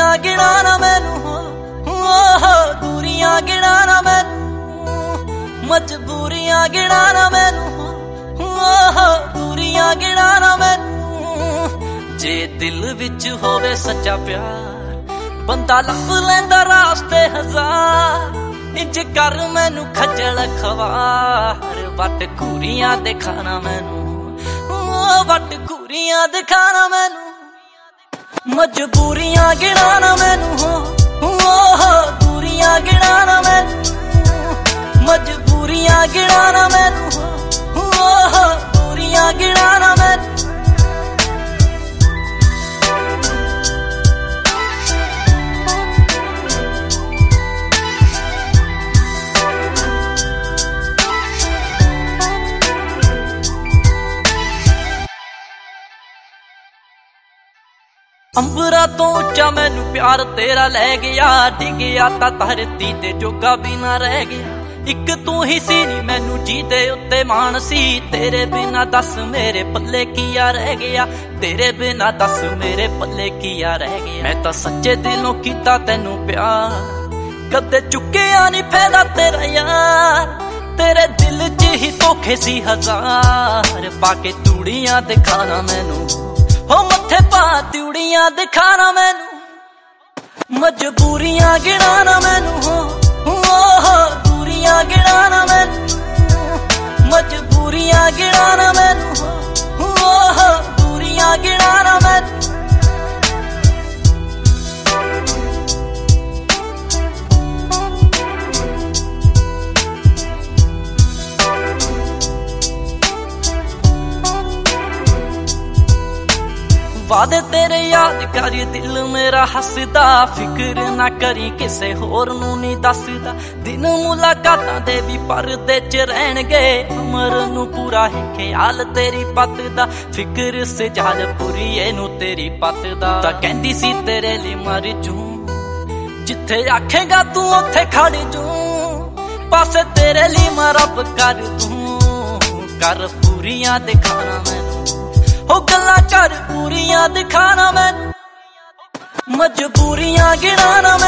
ਦੂਰੀਆਂ ਗਿਣਾ ਨਾ ਮੈਨੂੰ ਦੂਰੀਆਂ ਗਿਣਾ ਨਾ ਮੈਨੂੰ ਮਜਬੂਰੀਆਂ ਗਿਣਾ ਨਾ ਮੈਨੂੰ ਦੂਰੀਆਂ ਗਿਣਾ ਨਾ ਮੈਨੂੰ ਜੇ ਦਿਲ ਵਿੱਚ ਹੋਵੇ ਸੱਚਾ ਪਿਆਰ ਬੰਦਾ ਲੱਭ ਲੈਂਦਾ ਰਾਸਤੇ ਹਜ਼ਾਰ ਇੰਜ ਕਰ ਮੈਨੂੰ ਖੱਜਲ ਖਵਾਰ ਵੱਟ ਘੂਰੀਆਂ ਦਿਖਾਣਾ ਮੈਨੂੰ ਵੱਟ ਘੂਰੀਆਂ ਦਿਖਾਣਾ ਮੈਨੂੰ ਮਜਬੂਰੀਆਂ ਗਿਣਾ ਨਾ ਮੈਨੂੰ ਦੂਰੀਆਂ ਗਿਣਾ ਨਾ ਮੈਨੂੰ ਮਜਬੂਰੀਆਂ ਗਿਣਾ ਨਾ ਮੈਨੂੰ ਦੂਰੀਆਂ ਗਿਣਾ ਨਾ ਮੈਨੂੰ ਅੰਬਰਾਂ ਤੋਂ ਉੱਚਾ ਮੈਨੂੰ ਪਿਆਰ ਤੇਰਾ ਲੈ ਗਿਆ ਡਿੱਗਿਆ ਤਾਂ ਧਰਤੀ ਤੇ ਜੋਗਾ ਵੀ ਨਾ ਰਹਿ ਗਿਆ ਇੱਕ ਤੂੰ ਹੀ ਸੀ ਨੀ ਮੈਨੂੰ ਜੀਦੇ ਉੱਤੇ ਮਾਣ ਸੀ ਤੇਰੇ ਬਿਨਾ ਦੱਸ ਮੇਰੇ ਪੱਲੇ ਕੀਆ ਰਹਿ ਗਿਆ ਤੇਰੇ ਬਿਨਾ ਦੱਸ ਮੇਰੇ ਪੱਲੇ ਕੀਆ ਰਹਿ ਗਿਆ ਮੈਂ ਤਾਂ ਸੱਚੇ ਦਿਲੋਂ ਕੀਤਾ ਤੈਨੂੰ ਪਿਆਰ ਕਦੇ ਚੁੱਕਿਆ ਨੀ ਫਾਇਦਾ ਤੇਰਾ ਯਾਰ ਤੇਰੇ ਦਿਲ 'ਚ ਹੀ ਧੋਖੇ ਸੀ ਹਜ਼ਾਰ ਪਾ ਕੇ ਤੂੜੀਆਂ ਦਿਖਾਣਾ ਮੈਨੂੰ ਹੋ ਮੱਥੇ ਪਾ ਤਿਉੜੀਆਂ ਦਿਖਾਣਾ ਮੈਨੂੰ ਮਜਬੂਰੀਆਂ ਗਿਣਾ ਨਾ ਮੈਨੂੰ ਦੂਰੀਆਂ ਗਿਣਾ ਨਾ ਮੈਨੂੰ ਮਜਬੂਰੀਆਂ ਗਿਣਾ ਨਾ ਮੈਨੂੰ ਦੂਰੀਆਂ ਗਿਣਾ ਨਾ ਮੈਨੂੰ ਵਾਦੇ ਤੇਰੇ ਯਾਦ ਕਰੀ ਦਿਲ ਮੇਰਾ ਹੱਸਦਾ ਫਿਕਰ ਨਾ ਕਰੀ ਕਿਸੇ ਹੋਰ ਨੂੰ ਨਹੀਂ ਦੱਸਦਾ ਦਿਨ ਮੁਲਾਕਾਤਾਂ ਦੇ ਵੀ ਪਰਦੇ 'ਚ ਰਹਿਣਗੇ ਉਮਰ ਨੂੰ ਪੂਰਾ ਹੈ ਖਿਆਲ ਤੇਰੀ ਪੱਤ ਦਾ ਫਿਕਰ ਸਜਾਲ ਪੂਰੀ ਨੂੰ ਤੇਰੀ ਪੱਤ ਦਾ ਤਾਂ ਕਹਿੰਦੀ ਸੀ ਤੇਰੇ ਲਈ ਮਰ ਜੂ ਜਿੱਥੇ ਆਖੇਗਾ ਤੂੰ ਉੱਥੇ ਖੜ ਜੂ ਪਾਸੇ ਤੇਰੇ ਲਈ ਮੈਂ ਰੱਬ ਕਰ ਦੂੰ ਕਰ ਪੂਰੀਆਂ ਦਿਖਾਣਾ ਮੈਨੂੰ ਹੋ ਗੱਲਾਂ ਕਰ ਪੂਰੀਆਂ ਦਿਖਾਣਾ ਮੈਨੂੰ ਮਜਬੂਰੀਆਂ ਗਿਣਾ ਨਾ